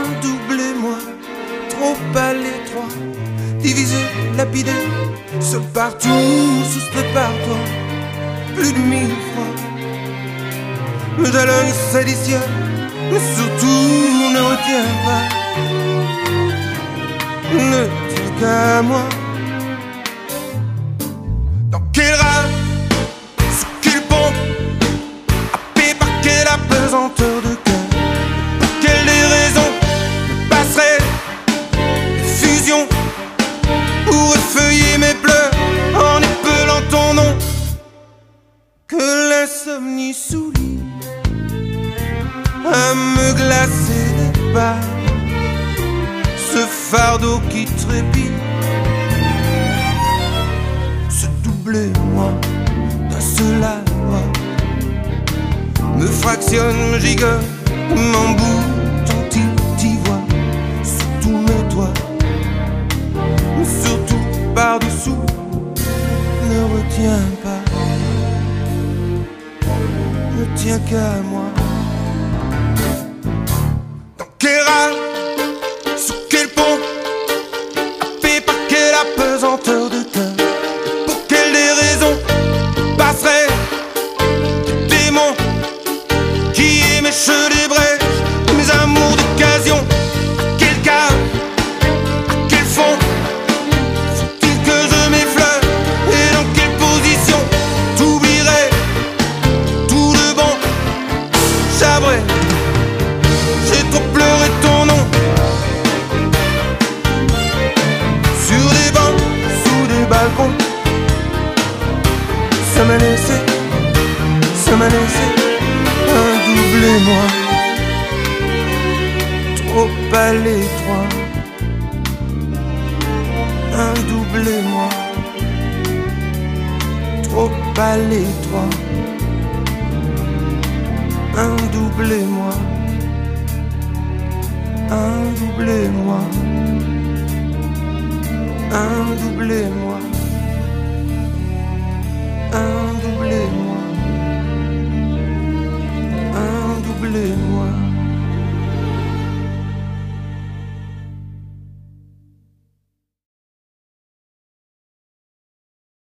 doublez-moi, trop à l'étroit, divisé, lapidé, seul partout, soustrait par toi, plus de 1000 fois. Me jalonne, s'additionne, mais surtout ne retiens pas, ne tiens qu'à moi. Dans quel râle, sous quel pont, happé par quelle apesanteur de cœur, pour quelle des raisons, passerelle, fusion, pour effeuiller mes pleurs en épelant ton nom, que l'insomnie soulie à me glacer les pas, ce fardeau qui trépide, ce doublez-moi d'un seul à moi, me fractionne, me gigote, m'emboute en t'y-voit, surtout mets-toi, surtout par-dessous, ne retiens pas, ne tiens qu'à moi. Dans quel râle, sous quel pont, happé par quelle apesanteur de cœur, pour quelle des raisons, passerait des démons qui émèchent des brèches, mes amours d'occasion, à quel cas, à quel fond, faut-il que je m'effleure, et dans quelle position, t'oublierais tout le bon, j'abrais. J'ai trop pleuré ton nom, sur des bancs, sous des balcons. Ça m'a laissé un doublez-moi, trop à l'étroit, un doublez-moi, trop à l'étroit, un doublez-moi, un doublez-moi, un doublez-moi.